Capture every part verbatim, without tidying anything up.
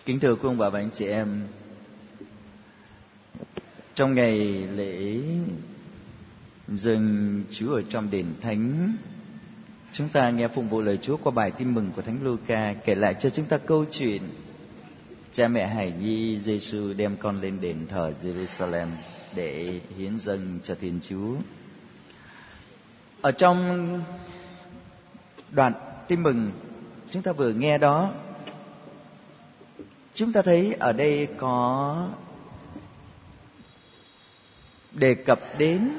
Kính thưa quý ông bà và anh chị em, trong ngày lễ dâng Chúa ở trong đền thánh, chúng ta nghe phụng vụ lời Chúa qua bài tin mừng của Thánh Luca kể lại cho chúng ta câu chuyện cha mẹ hài nhi Giêsu đem con lên đền thờ Jerusalem để hiến dâng cho Thiên Chúa. Ở trong đoạn tin mừng chúng ta vừa nghe đó, chúng ta thấy ở đây có đề cập đến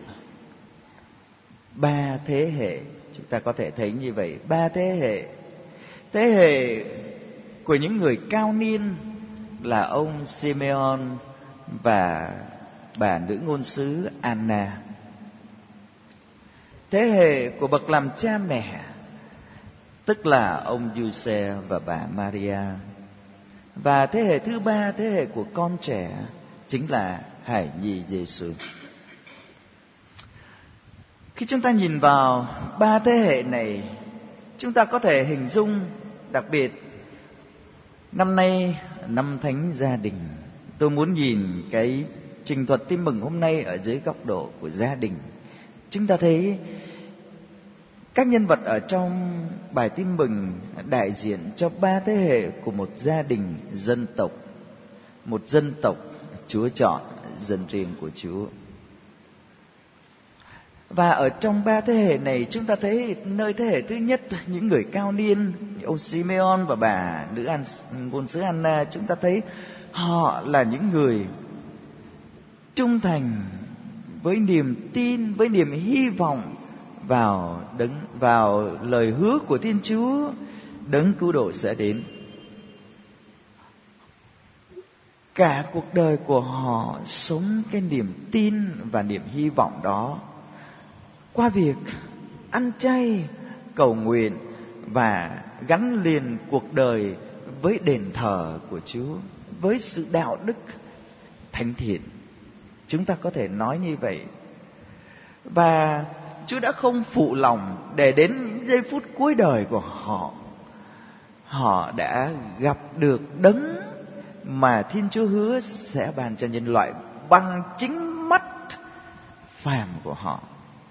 ba thế hệ. Chúng ta có thể thấy như vậy, ba thế hệ. Thế hệ của những người cao niên là ông Simeon và bà nữ ngôn sứ Anna. Thế hệ của bậc làm cha mẹ, tức là ông Giuse và bà Maria. Và thế hệ thứ ba, thế hệ của con trẻ, chính là hài nhi Giêsu. Khi chúng ta nhìn vào ba thế hệ này, chúng ta có thể hình dung, đặc biệt năm nay năm Thánh Gia Đình, tôi muốn nhìn cái trình thuật tin mừng hôm nay ở dưới góc độ của gia đình. Chúng ta thấy các nhân vật ở trong bài tin mừng đại diện cho ba thế hệ của một gia đình dân tộc, một dân tộc Chúa chọn, dân riêng của Chúa. Và ở trong ba thế hệ này, chúng ta thấy nơi thế hệ thứ nhất, những người cao niên, ông Simeon và bà nữ an ngôn sứ Anna, chúng ta thấy họ là những người trung thành với niềm tin, với niềm hy vọng vào đấng, vào lời hứa của Thiên Chúa, đấng cứu độ sẽ đến. Cả cuộc đời của họ sống cái niềm tin và niềm hy vọng đó qua việc ăn chay, cầu nguyện và gắn liền cuộc đời với đền thờ của Chúa, với sự đạo đức thánh thiện. Chúng ta có thể nói như vậy. Và Chúa đã không phụ lòng để đến những giây phút cuối đời của họ, họ đã gặp được đấng mà Thiên Chúa hứa sẽ ban cho nhân loại bằng chính mắt phàm của họ.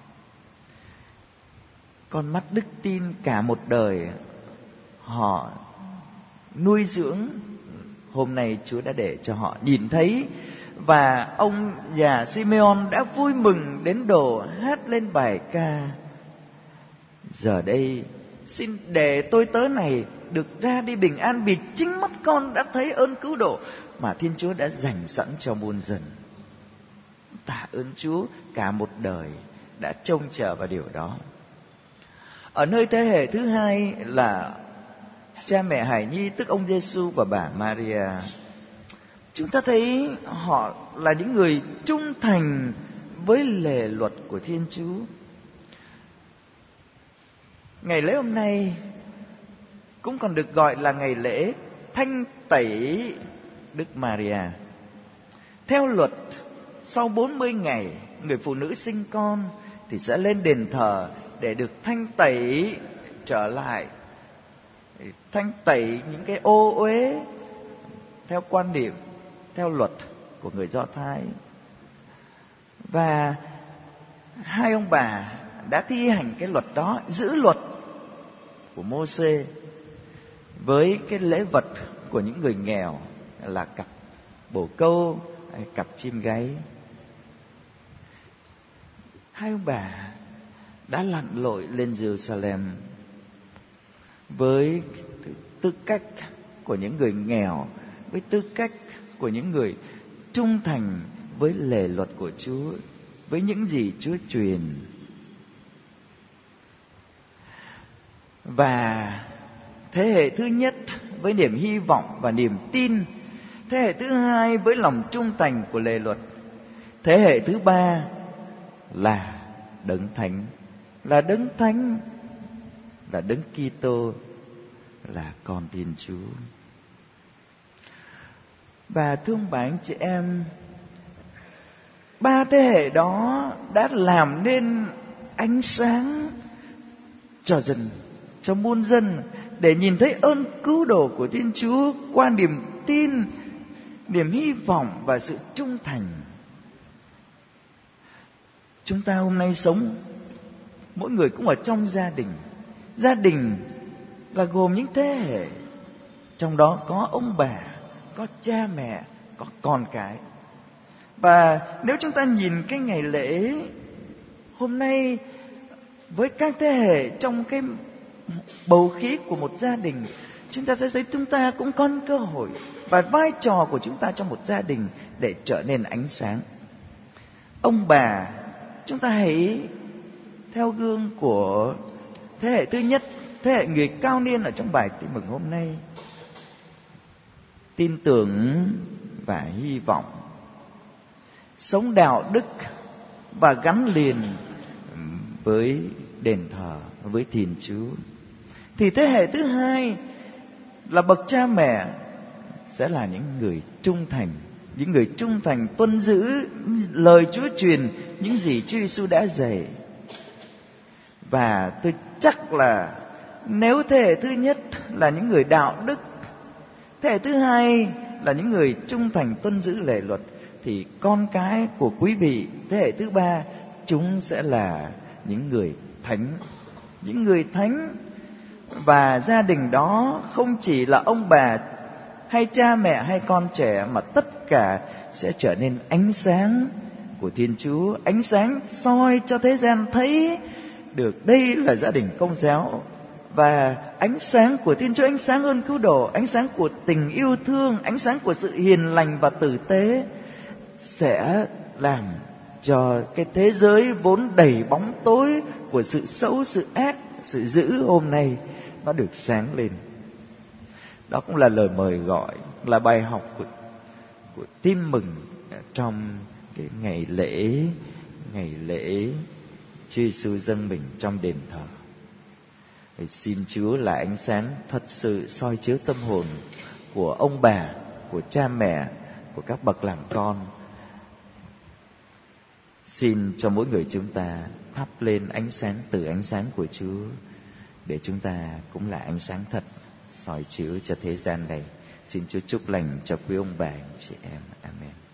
Con mắt đức tin cả một đời họ nuôi dưỡng, hôm nay Chúa đã để cho họ nhìn thấy. Và ông già Simeon đã vui mừng đến độ hát lên bài ca: giờ đây xin để tôi tớ này được ra đi bình an, vì chính mắt con đã thấy ơn cứu độ mà Thiên Chúa đã dành sẵn cho muôn dân. Tạ ơn Chúa, cả một đời đã trông chờ vào điều đó. Ở nơi thế hệ thứ hai là cha mẹ hài nhi, tức ông Giêsu và bà Maria, chúng ta thấy họ là những người trung thành với lề luật của Thiên Chúa. Ngày lễ hôm nay cũng còn được gọi là ngày lễ thanh tẩy Đức Maria. Theo luật, sau bốn mươi ngày người phụ nữ sinh con thì sẽ lên đền thờ để được thanh tẩy trở lại, thanh tẩy những cái ô uế theo quan điểm, theo luật của người Do Thái. Và hai ông bà đã thi hành cái luật đó, giữ luật của Mô-sê với cái lễ vật của những người nghèo là cặp bồ câu, cặp chim gáy. Hai ông bà đã lặn lội lên Jerusalem với tư cách của những người nghèo, với tư cách của những người trung thành với lề luật của Chúa, với những gì Chúa truyền. Và thế hệ thứ nhất với niềm hy vọng và niềm tin, thế hệ thứ hai với lòng trung thành của lề luật, thế hệ thứ ba là đấng thánh, là đấng thánh, là đấng Kitô, là con Thiên Chúa. Và thưa ông bà anh chị em, ba thế hệ đó đã làm nên ánh sáng cho dân, cho muôn dân, để nhìn thấy ơn cứu độ của Thiên Chúa qua niềm tin, niềm hy vọng và sự trung thành. Chúng ta hôm nay sống, mỗi người cũng ở trong gia đình. Gia đình là gồm những thế hệ, trong đó có ông bà, có cha mẹ, có con cái. Và nếu chúng ta nhìn cái ngày lễ hôm nay với các thế hệ trong cái bầu khí của một gia đình, chúng ta sẽ thấy chúng ta cũng có cơ hội và vai trò của chúng ta trong một gia đình để trở nên ánh sáng. Ông bà, chúng ta hãy theo gương của thế hệ thứ nhất, thế hệ người cao niên ở trong bài tin mừng hôm nay, tin tưởng và hy vọng, sống đạo đức và gắn liền với đền thờ, với Thiên Chúa. Thì thế hệ thứ hai là bậc cha mẹ sẽ là những người trung thành, những người trung thành tuân giữ lời Chúa truyền, những gì Chúa Giêsu đã dạy. Và tôi chắc là nếu thế hệ thứ nhất là những người đạo đức, thế hệ thứ hai là những người trung thành tuân giữ lề luật, thì con cái của quý vị thế hệ thứ ba, chúng sẽ là những người thánh, những người thánh. Và gia đình đó không chỉ là ông bà hay cha mẹ hay con trẻ, mà tất cả sẽ trở nên ánh sáng của Thiên Chúa, ánh sáng soi cho thế gian thấy được đây là gia đình Công giáo. Và ánh sáng của Thiên Chúa, ánh sáng ơn cứu độ, ánh sáng của tình yêu thương, ánh sáng của sự hiền lành và tử tế sẽ làm cho cái thế giới vốn đầy bóng tối của sự xấu, sự ác, sự dữ hôm nay nó được sáng lên. Đó cũng là lời mời gọi, là bài học của, của tin mừng trong cái ngày lễ, ngày lễ Chúa Giêsu dâng mình trong đền thờ. Thì xin Chúa là ánh sáng thật sự soi chiếu tâm hồn của ông bà, của cha mẹ, của các bậc làm con. Xin cho mỗi người chúng ta thắp lên ánh sáng từ ánh sáng của Chúa, để chúng ta cũng là ánh sáng thật soi chiếu cho thế gian này. Xin Chúa chúc lành cho quý ông bà, anh chị em. Amen.